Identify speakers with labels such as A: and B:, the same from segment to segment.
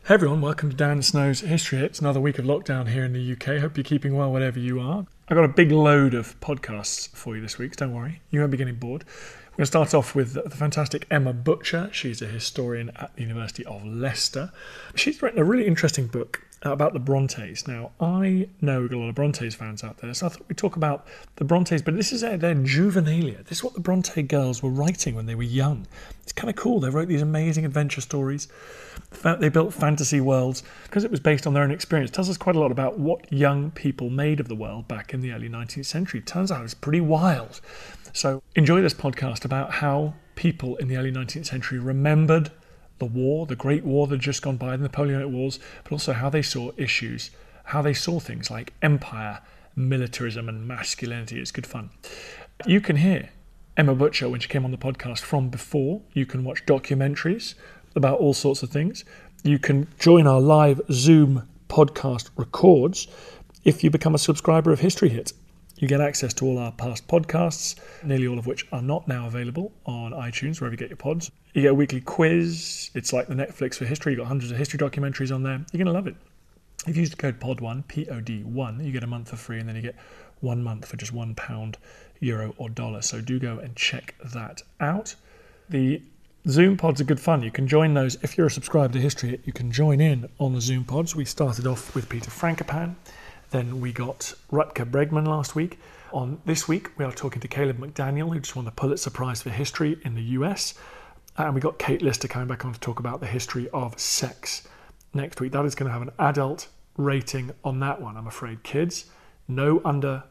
A: Hey everyone, welcome to Dan Snow's History Hits, another week of lockdown here in the UK. Hope you're keeping well wherever you are. I've got a big load of podcasts for you this week, so don't worry, you won't be getting bored. We're going to start off with the fantastic Emma Butcher. She's a historian at the University of Leicester. She's written a really interesting book about the Brontes. Now, I know we've got a lot of Brontes fans out there, so I thought we'd talk about the Brontes, but this is their juvenilia. This is what the Bronte girls were writing when they were young. It's kind of cool. They wrote these amazing adventure stories. They built fantasy worlds because it was based on their own experience. It tells us quite a lot about what young people made of the world back in the early 19th century. Turns out it's pretty wild. So enjoy this podcast about how people in the early 19th century remembered the war, the Great War that had just gone by, the Napoleonic Wars, but also how they saw issues, how they saw things like empire, militarism and masculinity. It's good fun. You can hear Emma Butcher when she came on the podcast from before. You can watch documentaries about all sorts of things. You can join our live Zoom podcast records if you become a subscriber of History Hit. You get access to all our past podcasts, nearly all of which are not now available on iTunes, wherever you get your pods. You get a weekly quiz. It's like the Netflix for history. You've got hundreds of history documentaries on there. You're going to love it. If you use the code POD1, P-O-D-1, you get a month for free, and then you get 1 month for just £1, euro or dollar. So do go and check that out. The Zoom pods are good fun. You can join those. If you're a subscriber to History Hit, you can join in on the Zoom pods. We started off with Peter Frankopan. Then we got Rutger Bregman last week. On this week, we are talking to Caleb McDaniel, who just won the Pulitzer Prize for History in the US. And we got Kate Lister coming back on to talk about the history of sex next week. That is going to have an adult rating on that one, I'm afraid. Kids, no under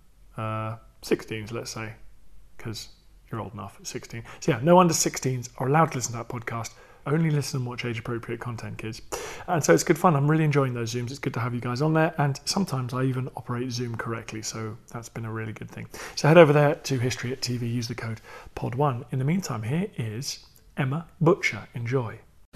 A: 16s, let's say, because you're old enough at 16. So yeah, no under 16s are allowed to listen to that podcast. Only listen and watch age-appropriate content, kids. And so it's good fun. I'm really enjoying those Zooms. It's good to have you guys on there. And sometimes I even operate Zoom correctly. So that's been a really good thing. So head over there to History Hit TV. Use the code POD1. In the meantime, here is Emma Butcher. Enjoy.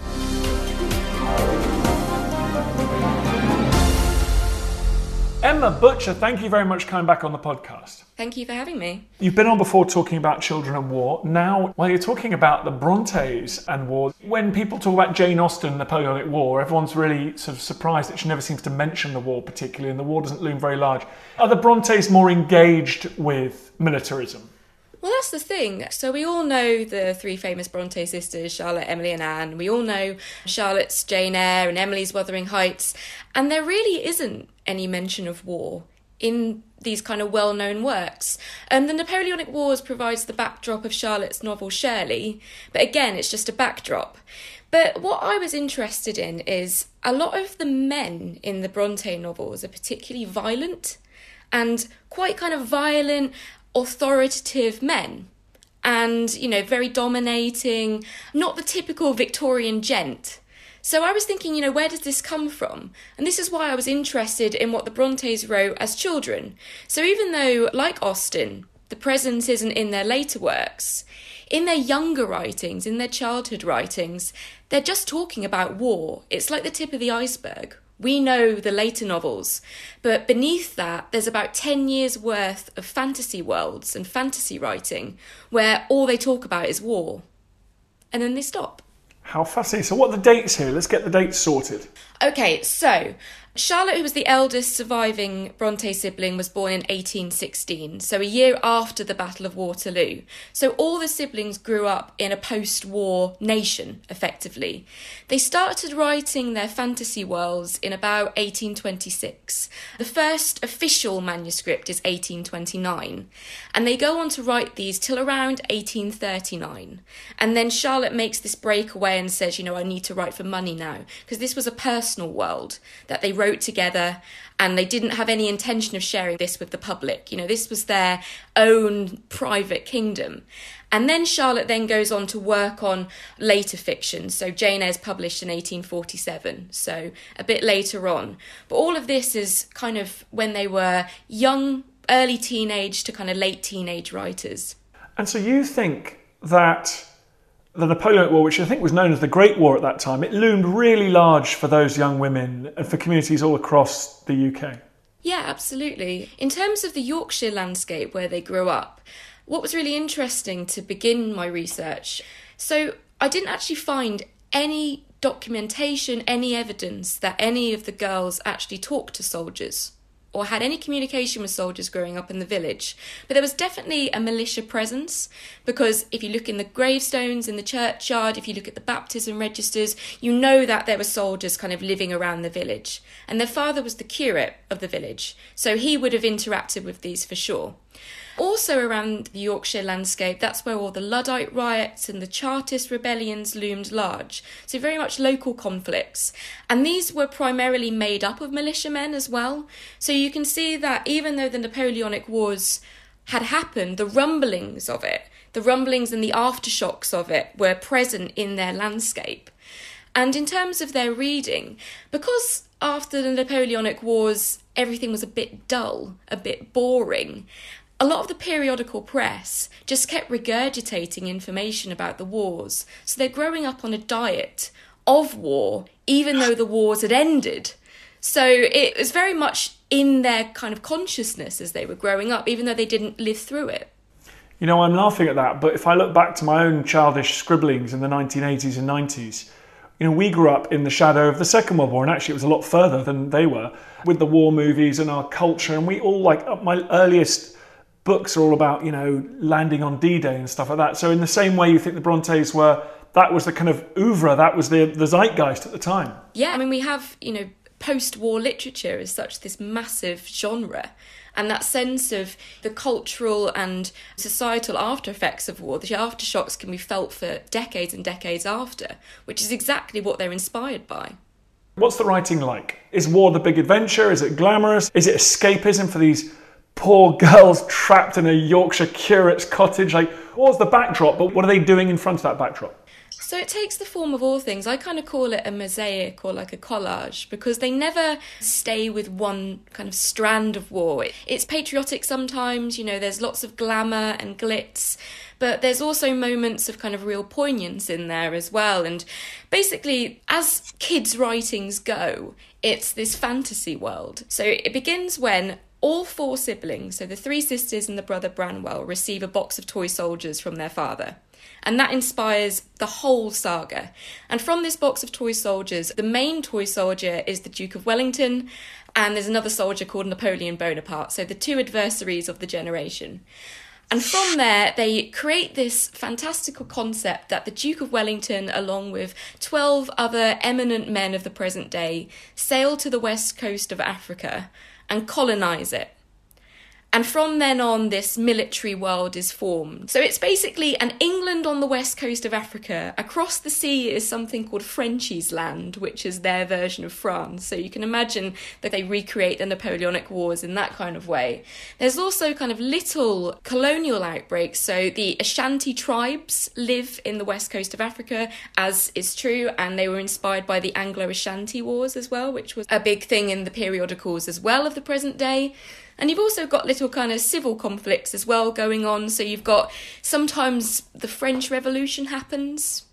A: Emma Butcher, thank you very much for coming back on the podcast.
B: Thank you for having me.
A: You've been on before talking about children and war. Now, while you're talking about the Brontes and war, when people talk about Jane Austen and the Napoleonic War, everyone's really sort of surprised that she never seems to mention the war particularly, and the war doesn't loom very large. Are the Brontes more engaged with militarism?
B: Well, that's the thing. So we all know the three famous Bronte sisters, Charlotte, Emily and Anne. We all know Charlotte's Jane Eyre and Emily's Wuthering Heights. And there really isn't any mention of war in these kind of well-known works. The Napoleonic Wars provides the backdrop of Charlotte's novel Shirley, but again, it's just a backdrop. But what I was interested in is a lot of the men in the Bronte novels are particularly violent and quite kind of violent, authoritative men. And, you know, very dominating, not the typical Victorian gent. So I was thinking, where does this come from? And this is why I was interested in what the Brontes wrote as children. So even though, like Austen, the presence isn't in their later works, in their younger writings, in their childhood writings, they're just talking about war. It's like the tip of the iceberg. We know the later novels, but beneath that, there's about 10 years worth of fantasy worlds and fantasy writing where all they talk about is war. And then they stop.
A: How fascinating. So what are the dates here? Let's get the dates sorted.
B: Okay, so Charlotte, who was the eldest surviving Bronte sibling, was born in 1816, so a year after the Battle of Waterloo. So all the siblings grew up in a post-war nation, effectively. They started writing their fantasy worlds in about 1826. The first official manuscript is 1829, and they go on to write these till around 1839. And then Charlotte makes this breakaway and says, I need to write for money now, because this was a personal world that they wrote together, and they didn't have any intention of sharing this with the public. This was their own private kingdom. And then Charlotte then goes on to work on later fiction. So Jane Eyre is published in 1847, so a bit later on. But all of this is kind of when they were young, early teenage to kind of late teenage writers.
A: And so you think that the Napoleonic War, which I think was known as the Great War at that time, it loomed really large for those young women and for communities all across the UK.
B: Yeah, absolutely. In terms of the Yorkshire landscape where they grew up, what was really interesting to begin my research, so I didn't actually find any documentation, any evidence that any of the girls actually talked to soldiers or had any communication with soldiers growing up in the village. But there was definitely a militia presence, because if you look in the gravestones in the churchyard, if you look at the baptism registers, you know that there were soldiers kind of living around the village. And their father was the curate of the village, so he would have interacted with these for sure. Also around the Yorkshire landscape, that's where all the Luddite riots and the Chartist rebellions loomed large. So very much local conflicts. And these were primarily made up of militiamen as well. So you can see that even though the Napoleonic Wars had happened, the rumblings of it, the rumblings and the aftershocks of it were present in their landscape. And in terms of their reading, because after the Napoleonic Wars, everything was a bit dull, a bit boring, a lot of the periodical press just kept regurgitating information about the wars. So they're growing up on a diet of war, even though the wars had ended. So it was very much in their kind of consciousness as they were growing up, even though they didn't live through it.
A: You know, I'm laughing at that, but if I look back to my own childish scribblings in the 1980s and 90s, you know, we grew up in the shadow of the Second World War, and actually it was a lot further than they were, with the war movies and our culture, and we all, like, my earliest books are all about, you know, landing on D-Day and stuff like that. So in the same way you think the Brontes were, that was the kind of oeuvre, that was the zeitgeist at the time.
B: Yeah, I mean, we have, you know, post-war literature as such, this massive genre. And that sense of the cultural and societal after effects of war, the aftershocks can be felt for decades and decades after, which is exactly what they're inspired by.
A: What's the writing like? Is war the big adventure? Is it glamorous? Is it escapism for these poor girls trapped in a Yorkshire curate's cottage? Like, what's the backdrop, but what are they doing in front of that backdrop?
B: So it takes the form of all things. I kind of call it a mosaic or like a collage, because they never stay with one kind of strand of war. It's patriotic sometimes, you know, there's lots of glamour and glitz, but there's also moments of kind of real poignance in there as well. And basically, as kids' writings go, it's this fantasy world. So it begins when all four siblings, so the three sisters and the brother Branwell, receive a box of toy soldiers from their father. And that inspires the whole saga. And from this box of toy soldiers, the main toy soldier is the Duke of Wellington, and there's another soldier called Napoleon Bonaparte, so the two adversaries of the generation. And from there, they create this fantastical concept that the Duke of Wellington, along with 12 other eminent men of the present day, sail to the west coast of Africa and colonise it. And from then on, this military world is formed. So it's basically an England on the west coast of Africa. Across the sea is something called Frenchies Land, which is their version of France. So you can imagine that they recreate the Napoleonic Wars in that kind of way. There's also kind of little colonial outbreaks. So the Ashanti tribes live in the west coast of Africa, as is true, and they were inspired by the Anglo-Ashanti Wars as well, which was a big thing in the periodicals as well of the present day. And you've also got little kind of civil conflicts as well going on. So you've got, sometimes the French Revolution happens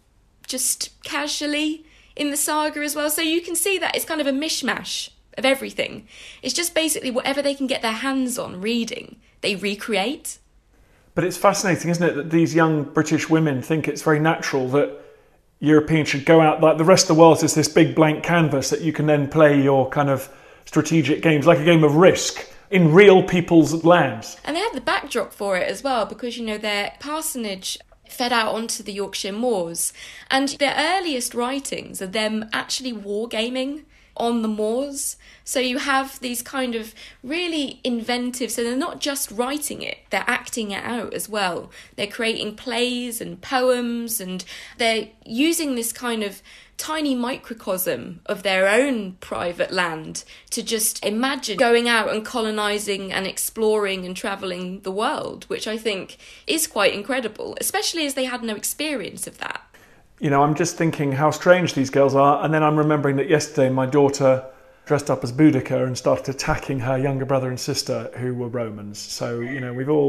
B: just casually in the saga as well. So you can see that it's kind of a mishmash of everything. It's just basically whatever they can get their hands on reading, they recreate.
A: But it's fascinating, isn't it, that these young British women think it's very natural that Europeans should go out, like the rest of the world is this big blank canvas that you can then play your kind of strategic games, like a game of Risk, in real people's lands. And
B: they had the backdrop for it as well, because, you know, their parsonage fed out onto the Yorkshire moors, and their earliest writings are them actually wargaming on the moors. So you have these kind of really inventive, so they're not just writing it, they're acting it out as well. They're creating plays and poems, and they're using this kind of tiny microcosm of their own private land to just imagine going out and colonising and exploring and travelling the world, which I think is quite incredible, especially as they had no experience of that.
A: You know, I'm just thinking how strange these girls are, and then I'm remembering that yesterday my daughter dressed up as Boudica and started attacking her younger brother and sister who were Romans. So, you know, we're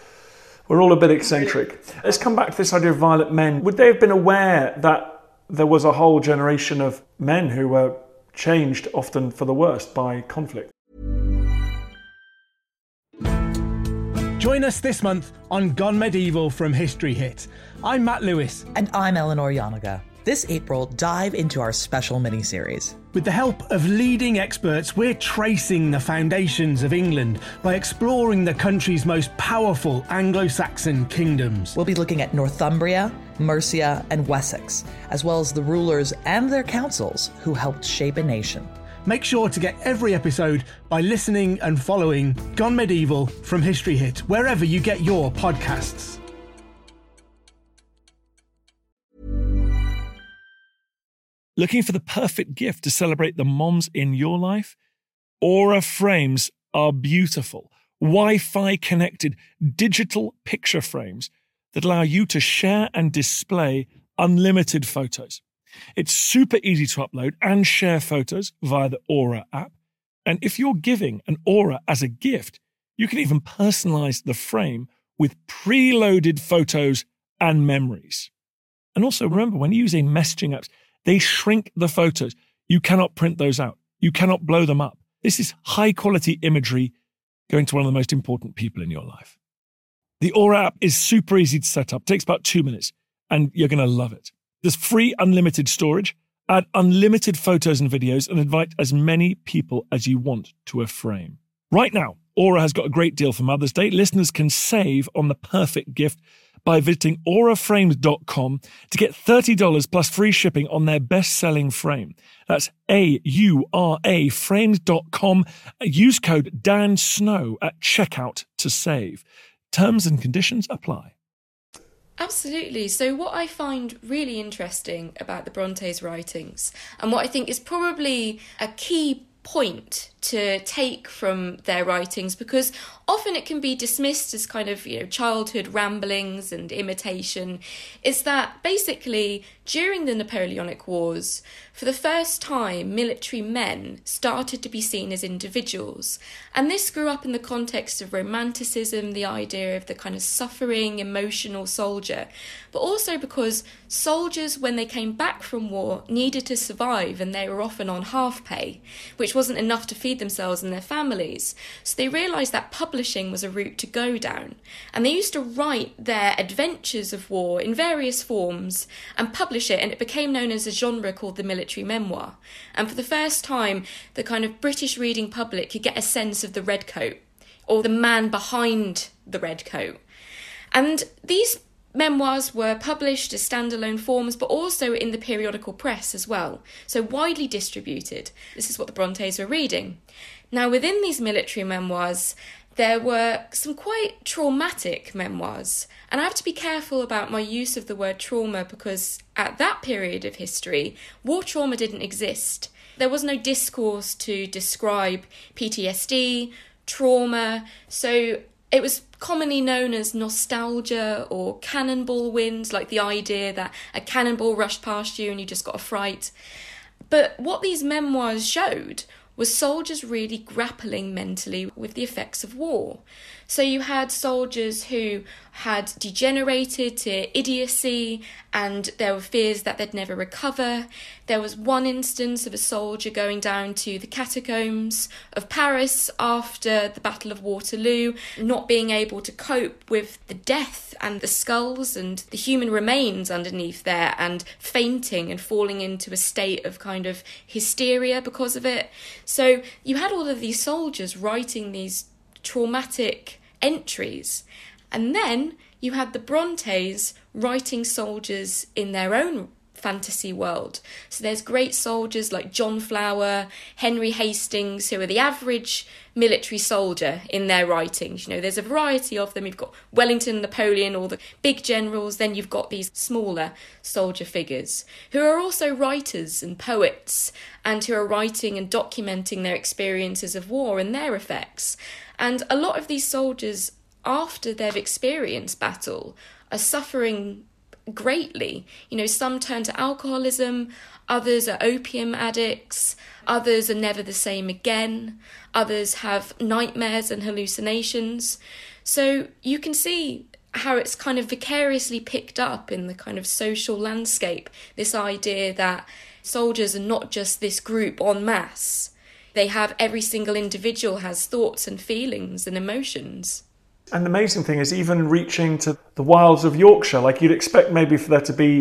A: all a bit eccentric. Let's come back to this idea of violent men. Would they have been aware that there was a whole generation of men who were changed, often for the worst, by conflict?
C: Join us this month on Gone Medieval from History Hit. I'm Matt Lewis.
D: And I'm Eleanor Yanaga. This April, dive into our special mini-series.
C: With the help of leading experts, we're tracing the foundations of England by exploring the country's most powerful Anglo-Saxon kingdoms.
D: We'll be looking at Northumbria, Mercia, and Wessex, as well as the rulers and their councils who helped shape a nation.
C: Make sure to get every episode by listening and following Gone Medieval from History Hit, wherever you get your podcasts.
A: Looking for the perfect gift to celebrate the moms in your life? Aura frames are beautiful, Wi-Fi connected digital picture frames that allow you to share and display unlimited photos. It's super easy to upload and share photos via the Aura app. And if you're giving an Aura as a gift, you can even personalize the frame with preloaded photos and memories. And also remember, when using messaging apps, they shrink the photos. You cannot print those out. You cannot blow them up. This is high quality imagery going to one of the most important people in your life. The Aura app is super easy to set up, takes about 2 minutes, and you're going to love it. There's free unlimited storage, add unlimited photos and videos, and invite as many people as you want to a frame. Right now, Aura has got a great deal for Mother's Day. Listeners can save on the perfect gift by visiting auraframes.com to get $30 plus free shipping on their best-selling frame. That's AURA frames.com. Use code DANSNOW at checkout to save. Terms and conditions apply.
B: Absolutely. So what I find really interesting about the Brontes' writings, and what I think is probably a key point to take from their writings, because often it can be dismissed as kind of, childhood ramblings and imitation, is that basically during the Napoleonic Wars, for the first time, military men started to be seen as individuals. And this grew up in the context of Romanticism, the idea of the kind of suffering, emotional soldier, but also because soldiers, when they came back from war, needed to survive, and they were often on half pay, which wasn't enough to feed themselves and their families. So they realised that publishing was a route to go down. And they used to write their adventures of war in various forms and publish it, and it became known as a genre called the military memoir. And for the first time, the kind of British reading public could get a sense of the redcoat, or the man behind the redcoat. And these memoirs were published as standalone forms, but also in the periodical press as well, so widely distributed. This is what the Brontes were reading. Now, within these military memoirs, there were some quite traumatic memoirs, and I have to be careful about my use of the word trauma, because at that period of history, war trauma didn't exist. There was no discourse to describe PTSD, trauma, so it was commonly known as nostalgia or cannonball winds, like the idea that a cannonball rushed past you and you just got a fright. But what these memoirs showed was soldiers really grappling mentally with the effects of war. So you had soldiers who had degenerated to idiocy, and there were fears that they'd never recover. There was one instance of a soldier going down to the catacombs of Paris after the Battle of Waterloo, not being able to cope with the death and the skulls and the human remains underneath there, and fainting and falling into a state of kind of hysteria because of it. So you had all of these soldiers writing these traumatic entries. And then you had the Brontes writing soldiers in their own fantasy world. So there's great soldiers like John Flower, Henry Hastings, who are the average military soldier in their writings. There's a variety of them. You've got Wellington, Napoleon, all the big generals. Then you've got these smaller soldier figures who are also writers and poets, and who are writing and documenting their experiences of war and their effects. And a lot of these soldiers, after they've experienced battle, are suffering greatly. Some turn to alcoholism, others are opium addicts, others are never the same again, others have nightmares and hallucinations. So you can see how it's kind of vicariously picked up in the kind of social landscape, this idea that soldiers are not just this group en masse. They have, every single individual has thoughts and feelings and emotions.
A: And the amazing thing is, even reaching to the wilds of Yorkshire, like you'd expect maybe for there to be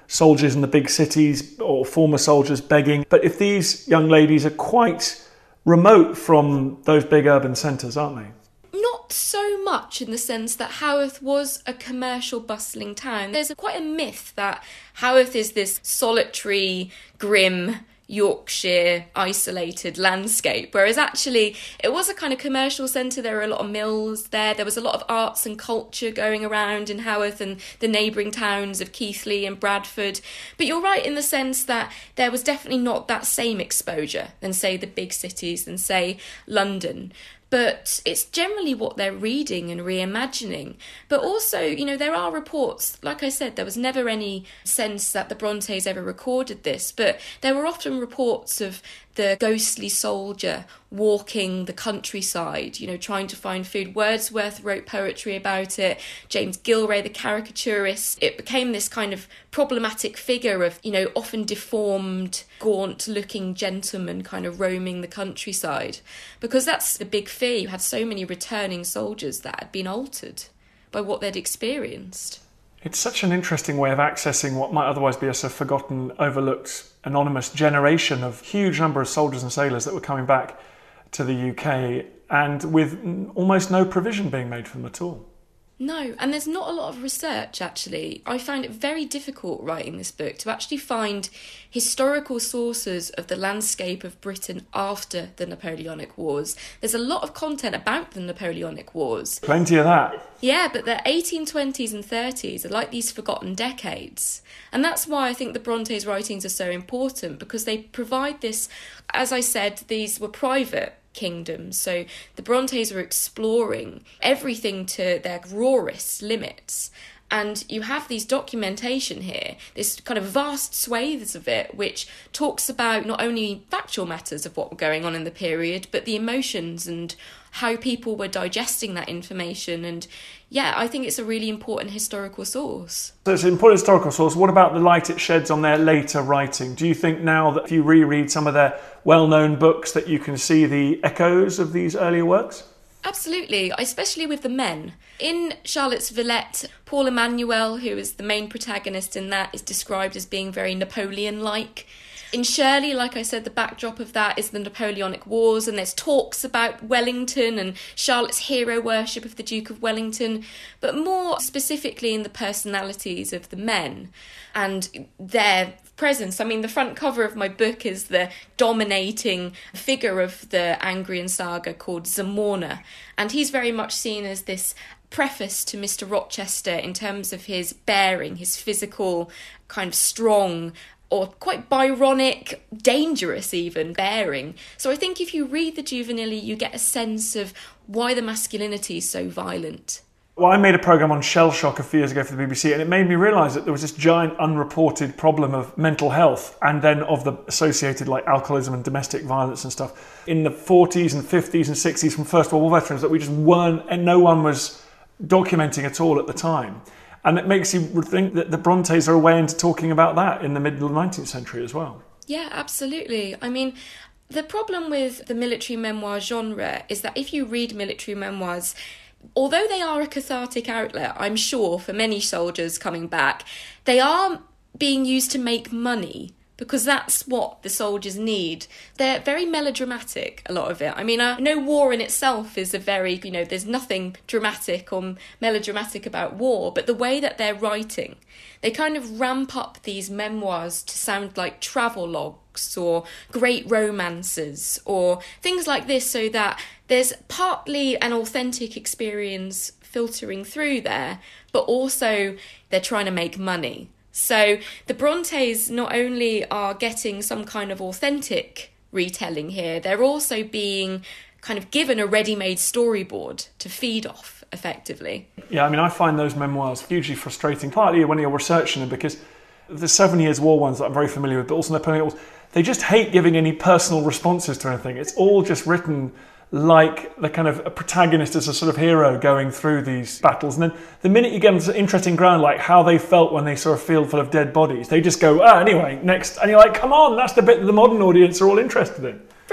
A: soldiers in the big cities or former soldiers begging. But if these young ladies are quite remote from those big urban centres, aren't they?
B: Not so much in the sense that Haworth was a commercial, bustling town. There's quite a myth that Haworth is this solitary, grim, Yorkshire isolated landscape, whereas actually it was a kind of commercial centre. There were a lot of mills there was a lot of arts and culture going around in Haworth and the neighbouring towns of Keighley and Bradford. But you're right in the sense that there was definitely not that same exposure than, say, the big cities, than, say, London. But it's generally what they're reading and reimagining. But also, there are reports, like I said, there was never any sense that the Brontes ever recorded this, but there were often reports of the ghostly soldier walking the countryside, trying to find food. Wordsworth wrote poetry about it. James Gilray, the caricaturist. It became this kind of problematic figure of, often deformed, gaunt-looking gentleman kind of roaming the countryside. Because that's the big fear. You had so many returning soldiers that had been altered by what they'd experienced.
A: It's such an interesting way of accessing what might otherwise be a sort of forgotten, overlooked, anonymous generation of huge number of soldiers and sailors that were coming back to the UK, and with almost no provision being made for them at all.
B: No, and there's not a lot of research, actually. I found it very difficult writing this book to actually find historical sources of the landscape of Britain after the Napoleonic Wars. There's a lot of content about the Napoleonic Wars.
A: Plenty of that.
B: Yeah, but the 1820s and 30s are like these forgotten decades. And that's why I think the Brontes' writings are so important, because they provide this, as I said, these were private kingdoms. So the Brontes were exploring everything to their rawest limits. And you have these documentation here, this kind of vast swathes of it, which talks about not only factual matters of what were going on in the period, but the emotions and how people were digesting that information. And yeah, I think it's a really important historical source.
A: So it's an important historical source. What about the light it sheds on their later writing? Do you think now that if you reread some of their well-known books that you can see the echoes of these earlier works?
B: Absolutely, especially with the men. In Charlotte's Villette, Paul Emanuel, who is the main protagonist in that, is described as being very Napoleon-like. In Shirley, like I said, the backdrop of that is the Napoleonic Wars, and there's talks about Wellington and Charlotte's hero worship of the Duke of Wellington, but more specifically in the personalities of the men and their presence. I mean, the front cover of my book is the dominating figure of the Angrian saga called Zamorna, and he's very much seen as this preface to Mr. Rochester in terms of his bearing, his physical, kind of strong, or quite Byronic, dangerous even, bearing. So I think if you read the Juvenili, you get a sense of why the masculinity is so violent.
A: Well, I made a programme on shell shock a few years ago for the BBC, and it made me realise that there was this giant unreported problem of mental health, and then of the associated alcoholism and domestic violence and stuff in the 40s and 50s and 60s from First World War veterans that we just weren't, and no one was documenting at all at the time. And it makes you think that the Brontes are a way into talking about that in the middle of the 19th century as well.
B: Yeah, absolutely. I mean, the problem with the military memoir genre is that if you read military memoirs, although they are a cathartic outlet, I'm sure, for many soldiers coming back, they are being used to make money, because that's what the soldiers need. They're very melodramatic, a lot of it. I mean, I know war in itself is a very, there's nothing dramatic or melodramatic about war, but the way that they're writing, they kind of ramp up these memoirs to sound like travel logs or great romances or things like this, so that there's partly an authentic experience filtering through there, but also they're trying to make money. So the Brontes not only are getting some kind of authentic retelling here, they're also being kind of given a ready-made storyboard to feed off, effectively.
A: Yeah, I mean, I find those memoirs hugely frustrating, partly when you're researching them, because the 7 Years' War ones that I'm very familiar with, but also Napoleonic Wars, they just hate giving any personal responses to anything. It's all just written like the kind of a protagonist as a sort of hero going through these battles. And then the minute you get into interesting ground, like how they felt when they saw a field full of dead bodies, they just go, anyway, next. And you're like, come on, that's the bit that the modern audience are all interested in.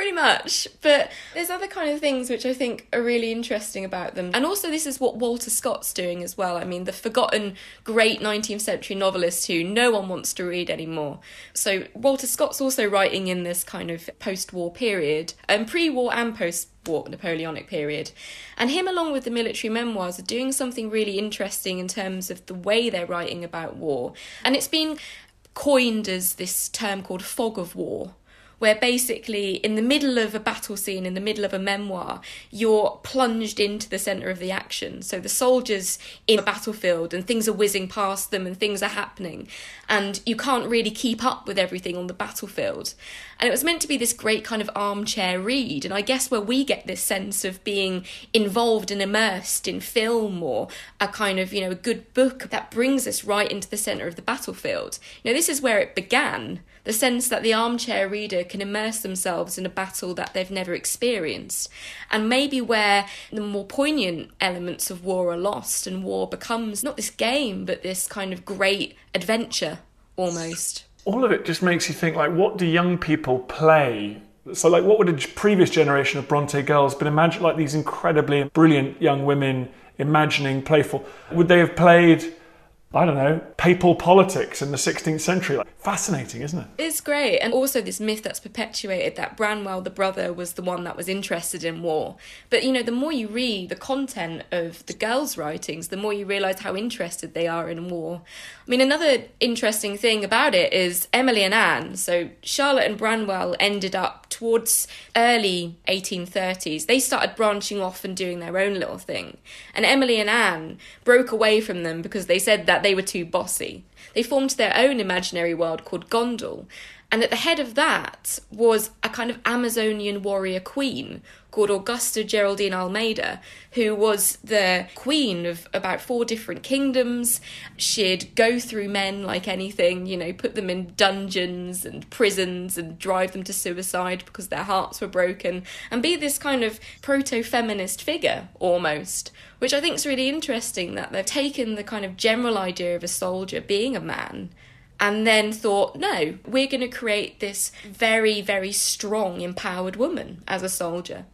B: Pretty much. But there's other kind of things which I think are really interesting about them. And also this is what Walter Scott's doing as well. I mean, the forgotten great 19th century novelist who no one wants to read anymore. So Walter Scott's also writing in this kind of post-war period, pre-war and post-war Napoleonic period. And him, along with the military memoirs, are doing something really interesting in terms of the way they're writing about war. And it's been coined as this term called fog of war, where basically in the middle of a battle scene, in the middle of a memoir, you're plunged into the centre of the action. So the soldiers in a battlefield and things are whizzing past them and things are happening and you can't really keep up with everything on the battlefield. And it was meant to be this great kind of armchair read. And I guess where we get this sense of being involved and immersed in film or a kind of, a good book that brings us right into the centre of the battlefield. This is where it began. The sense that the armchair reader can immerse themselves in a battle that they've never experienced. And maybe where the more poignant elements of war are lost and war becomes not this game, but this kind of great adventure almost.
A: All of it just makes you think, what do young people play? So, what would a previous generation of Bronte girls been imagining, these incredibly brilliant young women imagining, playful? Would they have played, I don't know, papal politics in the 16th century? Fascinating, isn't it?
B: It's great. And also this myth that's perpetuated that Branwell, the brother, was the one that was interested in war. But, the more you read the content of the girls' writings, the more you realise how interested they are in war. I mean, another interesting thing about it is Emily and Anne. So Charlotte and Branwell ended up towards early 1830s. They started branching off and doing their own little thing. And Emily and Anne broke away from them because they said that they were too bossy. They formed their own imaginary world called Gondal. And at the head of that was a kind of Amazonian warrior queen called Augusta Geraldine Almeida, who was the queen of about 4 different kingdoms. She'd go through men like anything, put them in dungeons and prisons and drive them to suicide because their hearts were broken, and be this kind of proto-feminist figure almost, which I think is really interesting, that they've taken the kind of general idea of a soldier being a man and then thought, no, we're going to create this very, very strong, empowered woman as a soldier.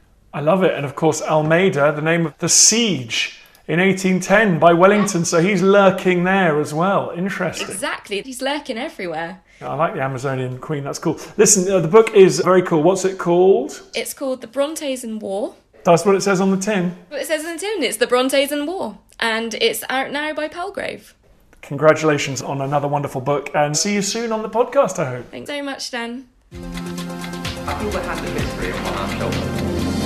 B: I
A: love it. And of course, Almeida, the name of the siege in 1810 by Wellington. So he's lurking there as well. Interesting.
B: Exactly. He's lurking everywhere.
A: I like the Amazonian queen. That's cool. Listen, the book is very cool. What's it called?
B: It's called The Brontes and War.
A: That's what it says on the tin.
B: What it says on the tin. It's The Brontes and War. And it's out now by Palgrave.
A: Congratulations on another wonderful book, and see you soon on the podcast, I hope.
B: Thanks very much, Dan.
E: I feel we have the history upon our shoulders.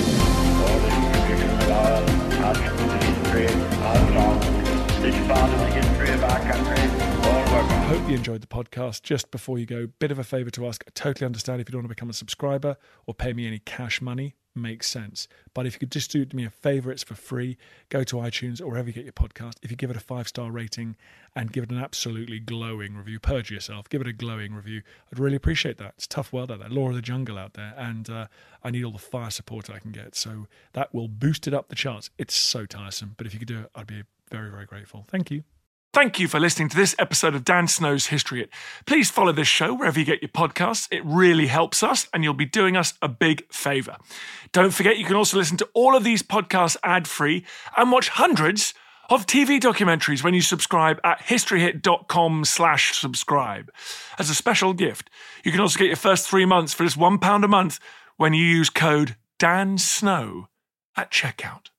A: I hope you enjoyed the podcast. Just before you go, bit of a favour to ask. I totally understand if you don't want to become a subscriber or pay me any cash money. Makes sense. But if you could just do me a favour, it's for free. Go to iTunes or wherever you get your podcast. If you give it a 5-star rating and give it an absolutely glowing review, purge yourself, give it a glowing review. I'd really appreciate that. It's a tough world out there, law of the jungle out there, and I need all the fire support I can get. So that will boost it up the charts. It's so tiresome, but if you could do it, I'd be very, very grateful. Thank you. Thank you for listening to this episode of Dan Snow's History Hit. Please follow this show wherever you get your podcasts. It really helps us, and you'll be doing us a big favour. Don't forget, you can also listen to all of these podcasts ad-free and watch hundreds of TV documentaries when you subscribe at historyhit.com/subscribe. As a special gift, you can also get your first 3 months for just £1 a month when you use code DANSNOW at checkout.